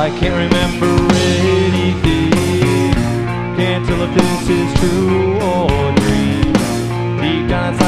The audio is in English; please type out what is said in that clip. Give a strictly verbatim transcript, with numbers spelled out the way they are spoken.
I can't remember anything. Can't tell if this is true or dream. Deep down inside